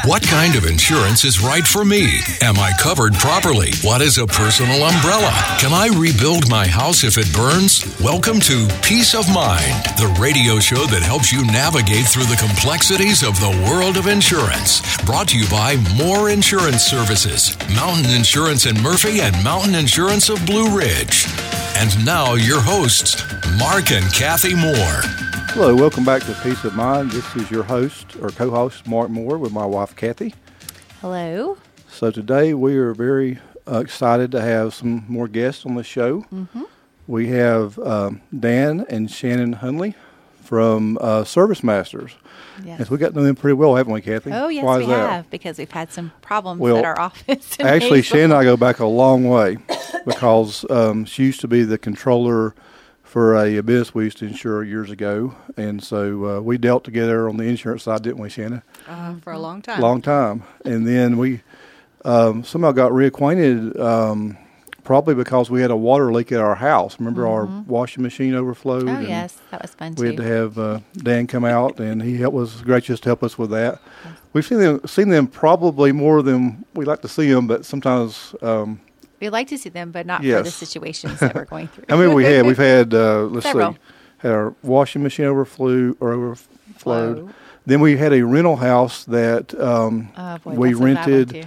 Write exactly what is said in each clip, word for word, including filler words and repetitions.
What kind of insurance is right for me? Am I covered properly? What is a personal umbrella? Can I rebuild my house if it burns? Welcome to Peace of Mind, the radio show that helps you navigate through the complexities of the world of insurance. Brought to you by Moore Insurance Services, Mountain Insurance in Murphy and Mountain Insurance of Blue Ridge. And now your hosts, Mark and Kathy Moore. Hello, welcome back to Peace of Mind. This is your host or co-host, Mark Moore, with my wife, Kathy. Hello. So today we are very uh, excited to have some more guests on the show. Mm-hmm. We have um, Dan and Shannon Hunley from uh, Service Masters. Yes. And so we got to know them pretty well, haven't we, Kathy? Oh, yes, Why we is that? have, because we've had some problems well, at our office. Actually, Shannon and I go back a long way because um, she used to be the controller for a, a business we used to insure years ago. And so uh, we dealt together on the insurance side, didn't we, Shannon? Uh, for a long time. Long time. And then we um, somehow got reacquainted um, probably because we had a water leak at our house. Remember mm-hmm. our washing machine overflowed? Oh, yes. That was fun, too. We had to have uh, Dan come out, and he helped, was gracious to help us with that. Yes. We've seen them, seen them probably more than we like to see them, but sometimes um, – we like to see them, but not yes. for the situations that we're going through. I mean, we had we've had uh, let's Several. see, had our washing machine overflew or overflowed. Whoa. Then we had a rental house that um, oh, boy, we rented,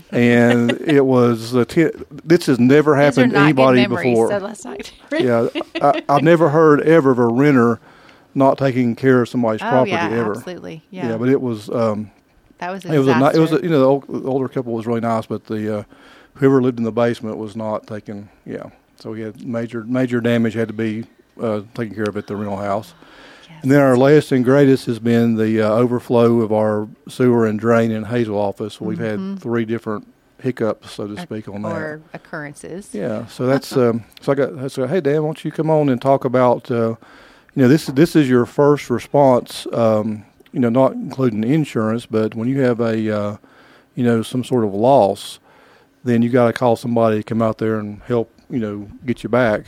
and it was a t- this has never happened to anybody memories, before. So let's not yeah, I, I've never heard ever of a renter not taking care of somebody's oh, property yeah, ever. Absolutely, yeah. Yeah, but it was um, that was a it was a disaster. it was a, you know the, old, the older couple was really nice, but the uh, whoever lived in the basement was not taking, yeah. So we had major major damage had to be uh, taken care of at the rental house. Yes. And then our latest and greatest has been the uh, overflow of our sewer and drain in Hazel office. We've mm-hmm. had three different hiccups, so to speak, on that. Or occurrences. Yeah. So that's um, so I got. I said, hey Dan, why don't you come on and talk about, uh, you know, this this is your first response. Um, you know, not including insurance, but when you have a, uh, you know, some sort of loss, then you got to call somebody to come out there and help, you know, get you back.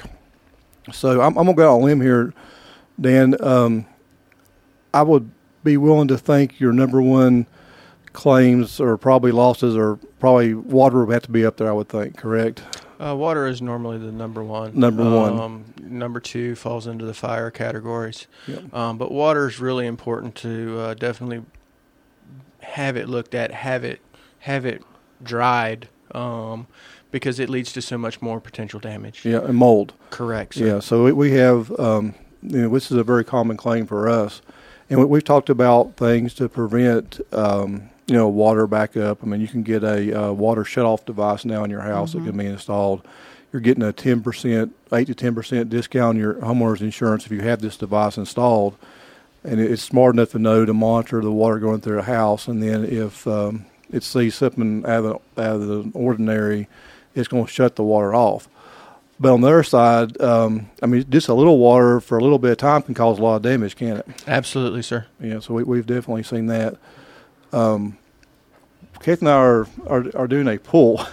So I'm, I'm going to go out on a limb here, Dan. Um, I would be willing to think your number one claims or probably losses or probably water would have to be up there, I would think, correct? Uh, water is normally the number one. Number one. Um, number two falls into the fire categories. Yep. Um, but water is really important to uh, definitely have it looked at, have it, have it dried. Um, because it leads to so much more potential damage. Yeah, and mold. Correct. Sir. Yeah, so we, we have, um, you know, this is a very common claim for us. And we, we've talked about things to prevent, um, you know, water backup. I mean, you can get a uh, water shutoff device now in your house mm-hmm. that can be installed. You're getting a ten percent, eight to ten percent discount on your homeowner's insurance if you have this device installed. And it's smart enough to know to monitor the water going through a house. And then if um, it sees something out of, the, out of the ordinary, it's going to shut the water off. But on the other side, um, I mean, just a little water for a little bit of time can cause a lot of damage, can't it? Absolutely, sir. Yeah, so we, we've definitely seen that. Um, Keith and I are, are, are doing a pool.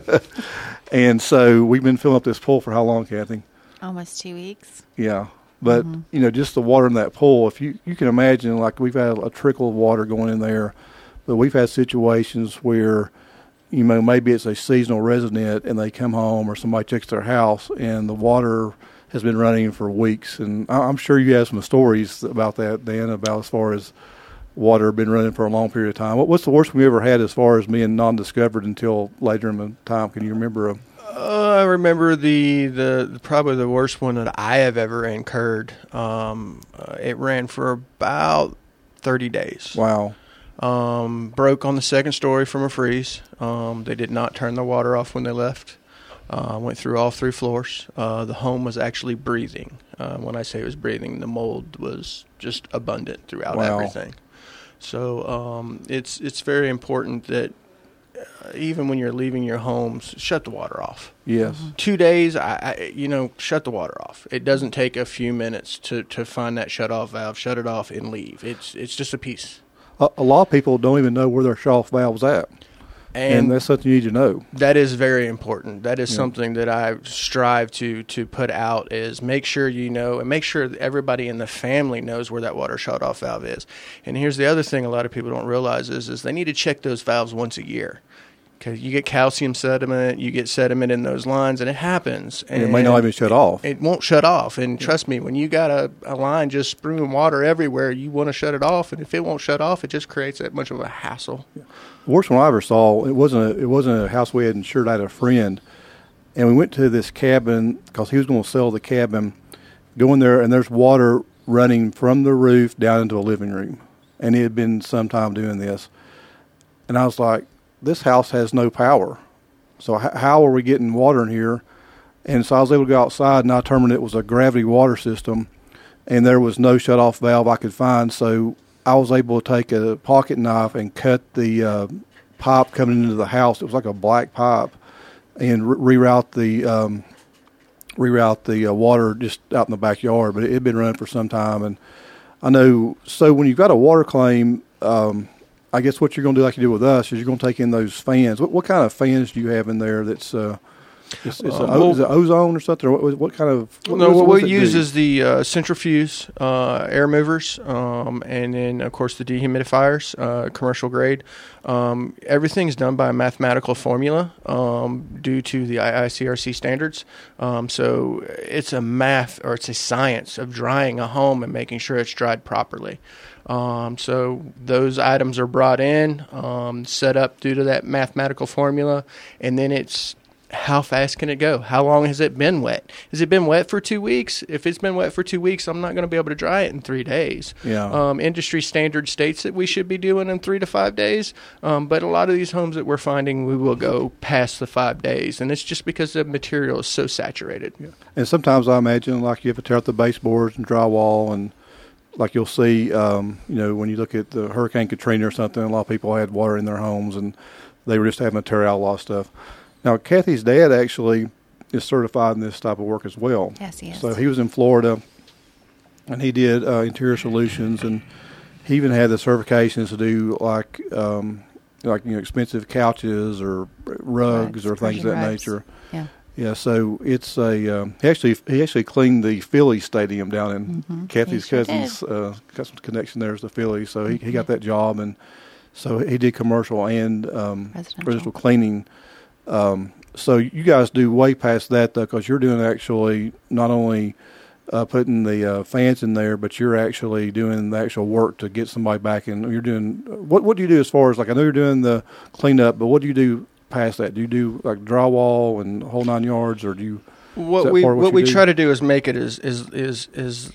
And so we've been filling up this pool for how long, Kathy? Almost two weeks. Yeah. But, mm-hmm. you know, just the water in that pool, if you, you can imagine, like we've had a trickle of water going in there. But we've had situations where, you know, maybe it's a seasonal resident and they come home or somebody checks their house and the water has been running for weeks. And I'm sure you have some stories about that, Dan, about as far as water been running for a long period of time. What's the worst we ever had as far as being non-discovered until later in the time? Can you remember a Uh, I remember the, the, the probably the worst one that I have ever incurred. Um, uh, it ran for about thirty days. Wow. Um, broke on the second story from a freeze. Um, they did not turn the water off when they left. Uh, went through all three floors. Uh, the home was actually breathing. Uh, when I say it was breathing, the mold was just abundant throughout wow. everything. So um, it's it's very important that uh, even when you're leaving your homes, shut the water off. Yes. Mm-hmm. Two days, I, I you know, shut the water off. It doesn't take a few minutes to, to find that shut-off valve, shut it off, and leave. It's it's just a piece. A, a lot of people don't even know where their shut-off valve's at. And, And that's something you need to know. that is very important. That is Yeah. something that I strive to to put out is make sure you know and make sure that everybody in the family knows where that water shut-off valve is. And here's the other thing a lot of people don't realize is, is they need to check those valves once a year. Because you get calcium sediment, you get sediment in those lines, and it happens. And it may not even shut off. It won't shut off. And trust me, when you got a, a line just spewing water everywhere, you want to shut it off. And if it won't shut off, it just creates that much of a hassle. The worst one I ever saw, it wasn't a, it wasn't a house we had insured. I had a friend, and we went to this cabin because he was going to sell the cabin. Go in there, and there's water running from the roof down into a living room. And he had been some time doing this. And I was like, this house has no power. So h- how are we getting water in here? And so I was able to go outside, and I determined it was a gravity water system, and there was no shut-off valve I could find. So I was able to take a pocket knife and cut the uh, pipe coming into the house. It was like a black pipe, and re- reroute the um, reroute the uh, water just out in the backyard. But it had been running for some time, and I know. So when you've got a water claim, um, I guess what you're going to do, like you do with us, is you're going to take in those fans. What, what kind of fans do you have in there? That's uh, it's, it's Uh, a, well- is it ozone or something? Or what, what kind of? What, No, what's- what what's we it use do? is the uh, centrifuge uh, air movers, um, and then of course the dehumidifiers, uh, commercial grade. Um, everything's done by a mathematical formula um, due to the I I C R C standards. Um, so it's a math or it's a science of drying a home and making sure it's dried properly. Um, so those items are brought in, um, set up due to that mathematical formula, and then it's how fast can it go? How long has it been wet? Has it been wet for two weeks? If it's been wet for two weeks, I'm not going to be able to dry it in three days. Yeah. Um, industry standard states that we should be doing in three to five days, um, but a lot of these homes that we're finding, we will go past the five days, and it's just because the material is so saturated. Yeah. And sometimes I imagine, like, you have to tear out the baseboards and drywall, and like you'll see, um, you know, when you look at the Hurricane Katrina or something, a lot of people had water in their homes, and they were just having to tear out a lot of stuff. Now, Kathy's dad actually is certified in this type of work as well. Yes, he is. So he was in Florida, and he did uh, interior solutions, and he even had the certifications to do like um, like you know expensive couches or rugs, Rugs, or things of Persian that rugs. nature. Yeah. Yeah, so it's a um, he actually he actually cleaned the Phillies stadium down in Mhm. Kathy's He sure cousin's uh, got some connection there as the Phillies, so he, he got that job, and so he did commercial and um, Residential. residential cleaning. Um, so you guys do way past that though, because you're doing actually not only uh, putting the uh, fans in there, but you're actually doing the actual work to get somebody back in. You're doing what? What do you do as far as like I know you're doing the cleanup, but what do you do past that? Do you do like drywall and whole nine yards, or do you? Is What that we part of what, what you we do? try to do is make it as is is is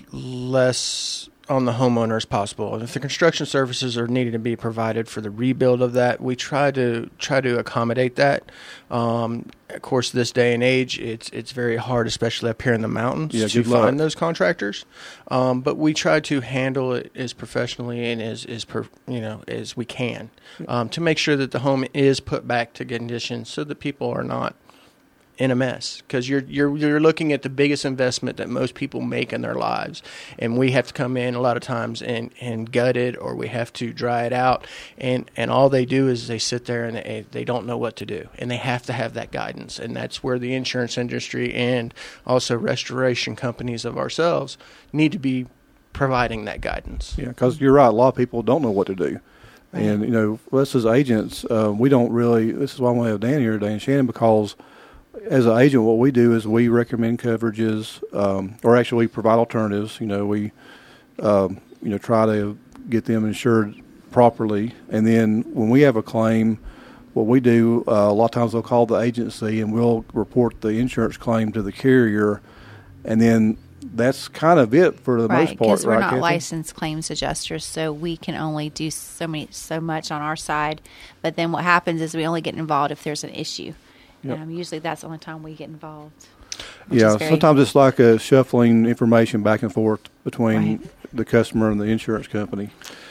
less on the homeowner as possible. If the construction services are needed to be provided for the rebuild of that, we try to try to accommodate that. Um, of course, this day and age, it's it's very hard, especially up here in the mountains, Yeah, to good luck. find those contractors. Um, but we try to handle it as professionally and as as per, you know as we can um, to make sure that the home is put back to condition, so that people are not in a mess, because you're you're you're looking at the biggest investment that most people make in their lives, and we have to come in a lot of times and, and gut it, or we have to dry it out, and, and all they do is they sit there and they, they don't know what to do, and they have to have that guidance, and that's where the insurance industry and also restoration companies of ourselves need to be providing that guidance. Yeah, because you're right. A lot of people don't know what to do. Right. And, you know, us as agents, uh, we don't really, this is why I want to have Dan here today and Shannon, because as an agent, what we do is we recommend coverages, um, or actually we provide alternatives. You know, we, um, you know, try to get them insured properly. And then when we have a claim, what we do, uh, a lot of times they'll call the agency and we'll report the insurance claim to the carrier. And then that's kind of it for the Right, most part, because we're right, not Kathy? licensed claims adjusters, so we can only do so many, so much on our side. But then what happens is we only get involved if there's an issue. Yep. Um, usually, that's the only time we get involved. which Yeah, is very- sometimes it's like a shuffling information back and forth between Right. the customer and the insurance company.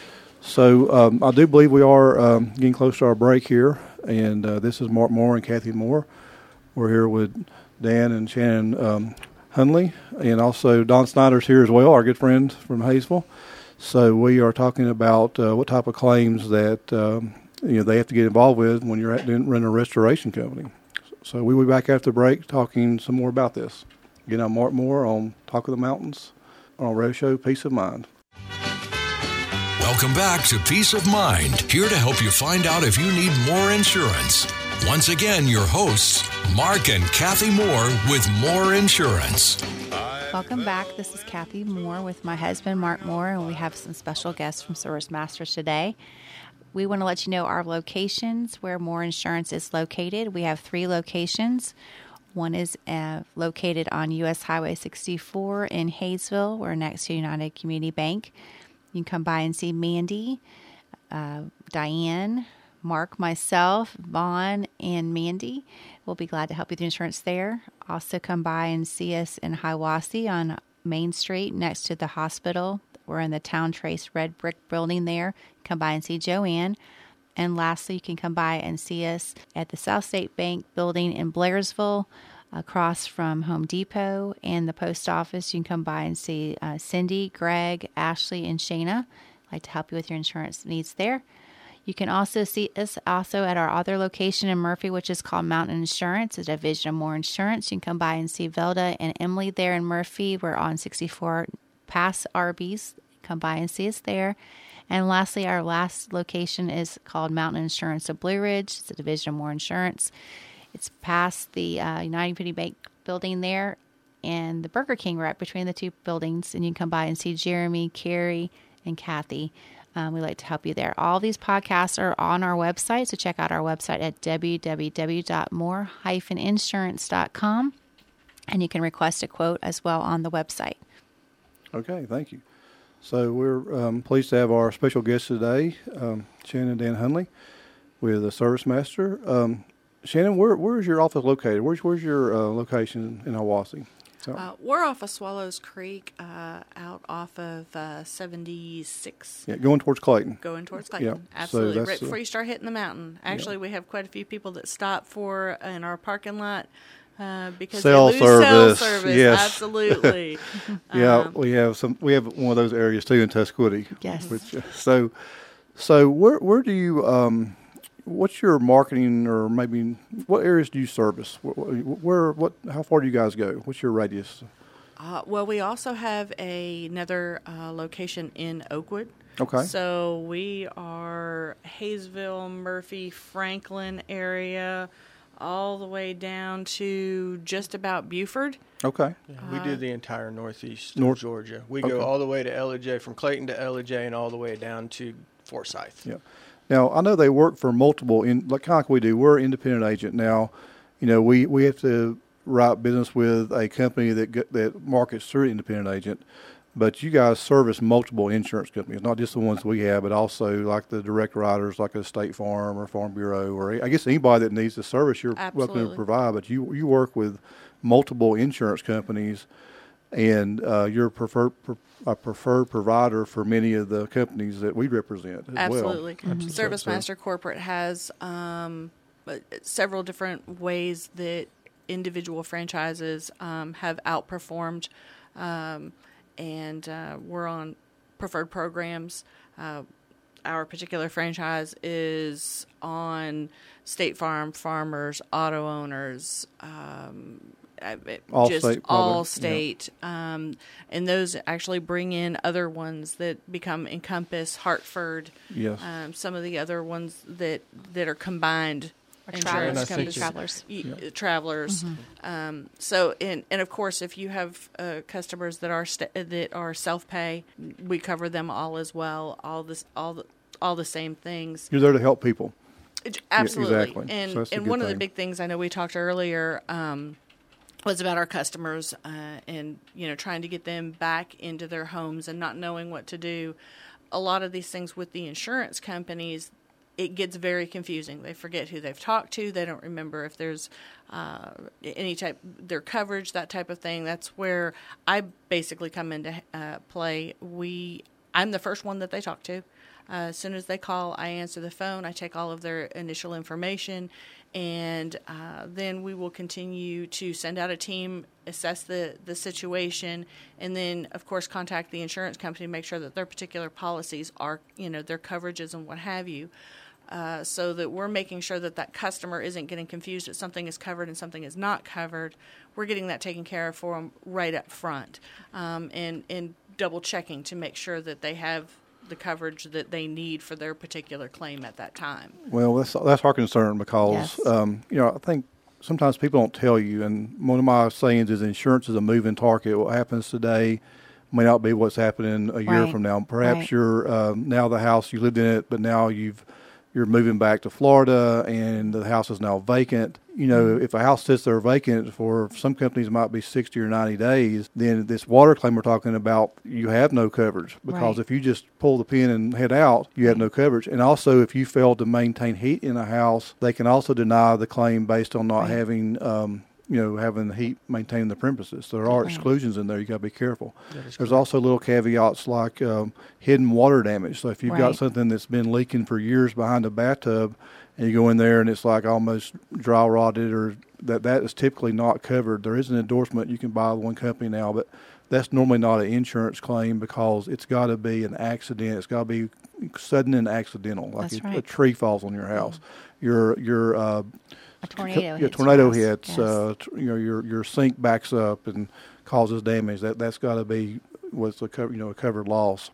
So um, I do believe we are um, getting close to our break here, and uh, this is Mark Moore and Kathy Moore. We're here with Dan and Shannon um, Hunley, and also Don Snyder's here as well, our good friend from Hayesville. So we are talking about uh, what type of claims that um, you know they have to get involved with when you're at doing, running a restoration company. So we will be back after the break talking some more about this. Again, I'm Mark Moore on Talk of the Mountains on our radio show, Peace of Mind. Welcome back to Peace of Mind, here to help you find out if you need more insurance. Once again, your hosts, Mark and Kathy Moore with Moore Insurance. Welcome back. This is Kathy Moore with my husband, Mark Moore, and we have some special guests from Service Masters today. We want to let you know our locations where Moore Insurance is located. We have three locations. One is uh, located on U S Highway sixty-four in Hayesville. We're next to United Community Bank. You can come by and see Mandy, uh, Diane, Mark, myself, Vaughn, and Mandy. We'll be glad to help you with your insurance there. Also come by and see us in Hiawassee on Main Street next to the hospital. We're in the Town Trace red brick building there. Come by and see Joanne. And lastly, you can come by and see us at the South State Bank building in Blairsville, across from Home Depot and the post office. You can come by and see uh, Cindy, Greg, Ashley, and Shayna. I'd like to help you with your insurance needs there. You can also see us also at our other location in Murphy, which is called Mountain Insurance, a division of Moore Insurance. You can come by and see Velda and Emily there in Murphy. We're on sixty-four past Arby's. Come by and see us there. And lastly, our last location is called Mountain Insurance of Blue Ridge. It's a division of Moore Insurance. It's past the uh, United Community Bank building there and the Burger King right between the two buildings. And you can come by and see Jeremy, Carrie, and Kathy. Um, we'd like to help you there. All these podcasts are on our website, so check out our website at w w w dot more dash insurance dot com, and you can request a quote as well on the website. Okay, thank you. So we're um, pleased to have our special guest today, um, Shannon Dan Hunley, with the Service Master. Um, Shannon, where where is your office located? Where's where's your uh, location in Hiawassee? So, uh, we're off of Swallows Creek, uh, out off of uh, seventy-six. Yeah, going towards Clayton. Going towards Clayton, Yeah, absolutely. so Right that's, before uh, you start hitting the mountain. Actually, yeah. we have quite a few people that stop for in our parking lot uh, because Cell they lose cell service, service. yes. Absolutely. Yeah, um, we have some. We have one of those areas too in Tuscaloosa. Yes. Which, uh, so, so where where do you? Um, what's your marketing, or maybe what areas do you service? Where, where what? How far do you guys go? What's your radius? Uh, well, we also have a, another uh, location in Oakwood. Okay. So we are Hayesville, Murphy, Franklin area, all the way down to just about Buford. Okay. Yeah, we do the entire northeast North- of Georgia. We Okay. go all the way to L E J, from Clayton to L E J, and all the way down to Forsyth. Yeah. Now I know they work for multiple, in like kind of like we do. We're an independent agent now. You know, we, we have to write business with a company that get, that markets through an independent agent, but you guys service multiple insurance companies, not just the ones we have, but also like the direct writers, like a State Farm or Farm Bureau, or I guess anybody that needs the service you're welcome to Absolutely. provide. But you you work with multiple insurance companies, and uh, you're a preferred a preferred provider for many of the companies that we represent as Absolutely. well. Mm-hmm. Service Master Corporate has um, uh, several different ways that individual franchises um, have outperformed, um, and uh, we're on preferred programs. Uh, our particular franchise is on State Farm, Farmers, Auto Owners, um, uh, All just state, all probably, state, um, and those actually bring in other ones that become Encompass, Hartford, Yes. um, some of the other ones that that are combined. Or insurance travelers, I think companies. travelers. Y- Yeah. travelers. Um, so, and, and of course, if you have uh, customers that are st- that are self pay, we cover them all as well. All this, all the, all the same things. You're there to help people. It- Absolutely. exactly. And So that's a and good one of the thing. big things I know we talked earlier um, was about our customers uh, and you know trying to get them back into their homes and not knowing what to do. A lot of these things with the insurance companies, it gets very confusing. They forget who they've talked to. They don't remember if there's uh, any type, their coverage, that type of thing. That's where I basically come into uh, play. We, I'm the first one that they talk to. Uh, as soon as they call, I answer the phone. I take all of their initial information, and uh, then we will continue to send out a team, assess the, the situation, and then, of course, contact the insurance company to make sure that their particular policies are, you know, their coverages and what have you. uh, so that we're making sure that that customer isn't getting confused that something is covered and something is not covered. We're getting that taken care of for them right up front, um, and, and double checking to make sure that they have the coverage that they need for their particular claim at that time. Well, that's that's our concern because Yes. um, you know I think sometimes people don't tell you, and one of my sayings is insurance is a moving target. What happens today may not be what's happening a year Right. from now. Perhaps Right. you're um, now the house you lived in it, but now you've you're moving back to Florida, and the house is now vacant. You know, Mm-hmm. if a house sits there vacant for some companies it might be sixty or ninety days, then this water claim we're talking about, you have no coverage because Right. if you just pull the pin and head out, you have no coverage. And also, if you fail to maintain heat in a house, they can also deny the claim based on not Right. having, um, you know, having the heat maintained in the premises. So there are Right. exclusions in there. You got to be careful. That is There's correct. also little caveats like um, hidden water damage. So if you've got Right. something that's been leaking for years behind a bathtub, and you go in there and it's like almost dry rotted, or that that is typically not covered. There is an endorsement you can buy with one company now, but that's normally not an insurance claim because it's got to be an accident. It's got to be sudden and accidental, like That's a, a right. tree falls on your house. Your your uh, A tornado your hits tornado your house. hits. Yes. Uh, t- you know, your your sink backs up and causes damage. That that's got to be what's a co- you know a covered loss.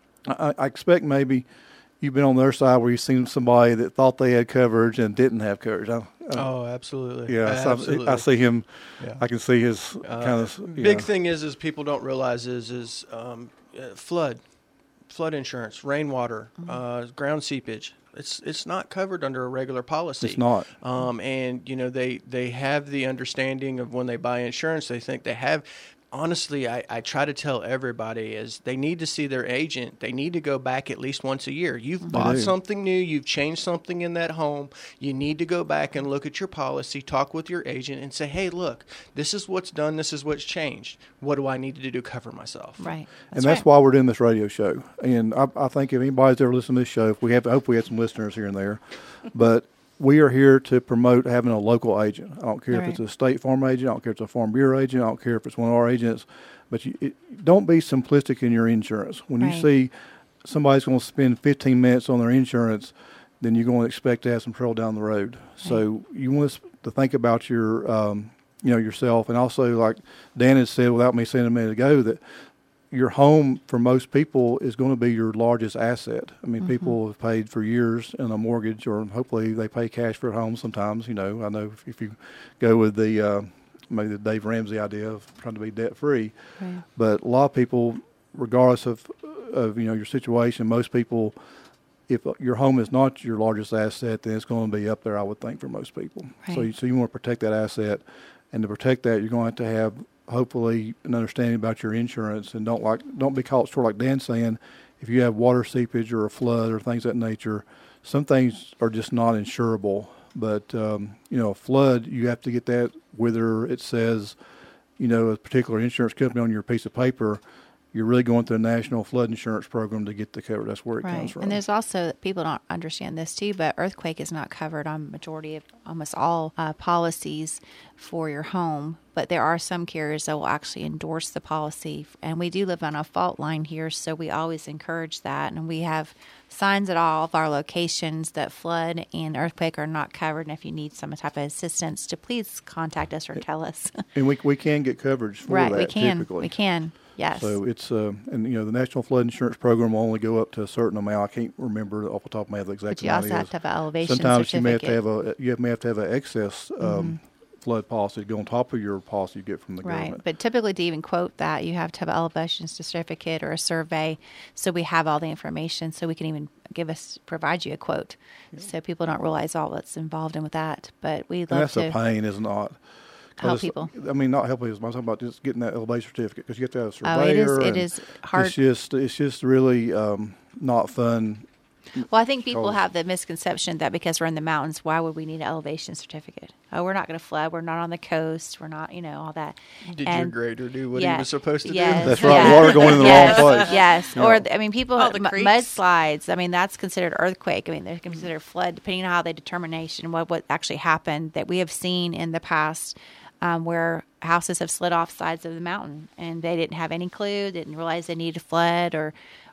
I, I expect maybe you've been on their side where you've seen somebody that thought they had coverage and didn't have coverage. I, I, Oh, absolutely. yeah, so absolutely. I see him. Yeah. I can see his Uh, kind of you big know. thing is is people don't realize is is um, uh, flood, flood insurance, rainwater, Mm-hmm. uh, ground seepage. It's it's not covered under a regular policy. It's not. Um, and you know they they have the understanding of when they buy insurance, they think they have. Honestly, I, I try to tell everybody is they need to see their agent. They need to go back at least once a year. You've bought do. something new. You've changed something in that home. You need to go back and look at your policy, talk with your agent, and say, hey, look, this is what's done. This is what's changed. What do I need to do to cover myself? Right. And that's right. why we're doing this radio show. And I, I think if anybody's ever listened to this show, if we have, I hope we have some listeners here and there, but we are here to promote having a local agent. I don't care Right. if it's a State Farm agent, I don't care if it's a Farm Bureau agent, I don't care if it's one of our agents, but you, it, don't be simplistic in your insurance. When Right. you see somebody's going to spend fifteen minutes on their insurance, then you're going to expect to have some trouble down the road. So you want us to think about your, um, you know, yourself, and also like Dan had said, without me saying a minute ago, that your home for most people is going to be your largest asset. I mean, Mm-hmm. people have paid for years in a mortgage, or hopefully they pay cash for a home sometimes. You know, I know if, if you go with the uh, maybe the Dave Ramsey idea of trying to be debt free, Right. but a lot of people, regardless of of you know your situation, most people, if your home is not your largest asset, then it's going to be up there, I would think, for most people. So, Right. you, so you want to protect that asset, and to protect that, you're going to have to have hopefully an understanding about your insurance, and don't like don't be caught short like Dan's saying. If you have water seepage or a flood or things of that nature, some things are just not insurable. But um, you know, a flood, you have to get that whether it says, you know, a particular insurance company on your piece of paper. You're really going through a national flood insurance program to get the cover. That's where it comes Right. from. And there's also, people don't understand this too, but earthquake is not covered on majority of almost all uh, policies for your home. But there are some carriers that will actually endorse the policy. And we do live on a fault line here, so we always encourage that. And we have signs at all of our locations that flood and earthquake are not covered. And if you need some type of assistance, to please contact us or tell us. and we we can get coverage for Right, that we can. typically. We can. Yes. So it's uh, and you know the National Flood Insurance Program will only go up to a certain amount. I can't remember off the top of my head the exact But you amount also it have is. to have an elevation Sometimes you may have to certificate. have a you may have to have an excess um, Mm-hmm. flood policy to go on top of your policy you get from the Right. government. But typically, to even quote that, you have to have an elevation certificate or a survey, so we have all the information, so we can even give us provide you a quote. So people don't realize all that's involved in with that. But we And love that's to a pain, is not. 'Cause help it's- people. I mean, not helping. I'm talking about just getting that elevation certificate because you have to have a surveyor. Oh, it is. It and is hard. It's just it's just really um, not fun. Well, I think people Because- have the misconception that because we're in the mountains, why would we need an elevation certificate? Oh, we're not going to flood. We're not on the coast. We're not, you know, all that. Did your And- grader do what Yeah. he was supposed to Yes. That's do? right. Yeah. Water going in the yes. wrong place. Yes. Yeah. Or, I mean, people, Oh, the m- creeks. mudslides, I mean, that's considered earthquake. I mean, they're considered flood, depending on how they determination, what, what actually happened that we have seen in the past um, where houses have slid off sides of the mountain and they didn't have any clue, didn't realize they needed to flood or,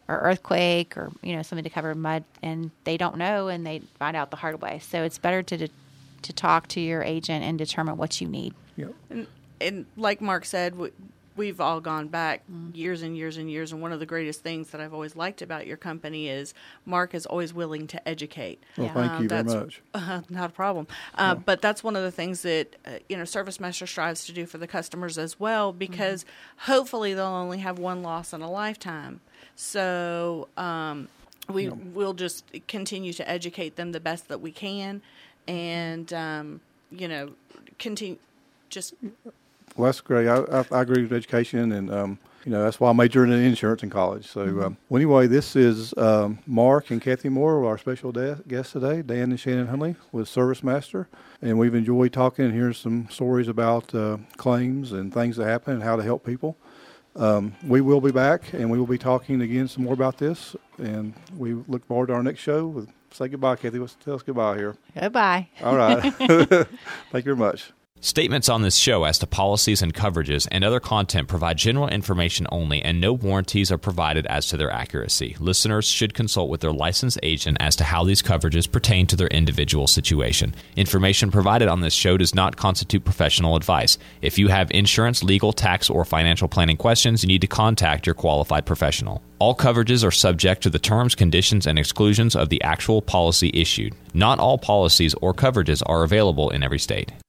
or earthquake or, you know, something to cover mud, and they don't know, and they find out the hard way. So it's better to de- to talk to your agent and determine what you need. Yeah. And, and like Mark said, we, we've all gone back years and years and years. And one of the greatest things that I've always liked about your company is Mark is always willing to educate. Well, Yeah. thank Um, you very that's- much. Uh, not a problem. Uh, But that's one of the things that, uh, you know, ServiceMaster strives to do for the customers as well, because hopefully they'll only have one loss in a lifetime. So um, we will just continue to educate them the best that we can, and, um, you know, continue just... Well, that's great. I, I, I agree with education, and um, you know that's why I majored in insurance in college. So, Mm-hmm. um, well, anyway, this is um, Mark and Kathy Moore, our special de- guests today, Dan and Shannon Hunley with ServiceMaster, and we've enjoyed talking and hearing some stories about uh, claims and things that happen and how to help people. Um, we will be back, and we will be talking again some more about this, and we look forward to our next show. Say goodbye, Kathy. Let's tell us goodbye here. Goodbye. All right. Thank you very much. Statements on this show as to policies and coverages and other content provide general information only, and no warranties are provided as to their accuracy. Listeners should consult with their licensed agent as to how these coverages pertain to their individual situation. Information provided on this show does not constitute professional advice. If you have insurance, legal, tax, or financial planning questions, you need to contact your qualified professional. All coverages are subject to the terms, conditions, and exclusions of the actual policy issued. Not all policies or coverages are available in every state.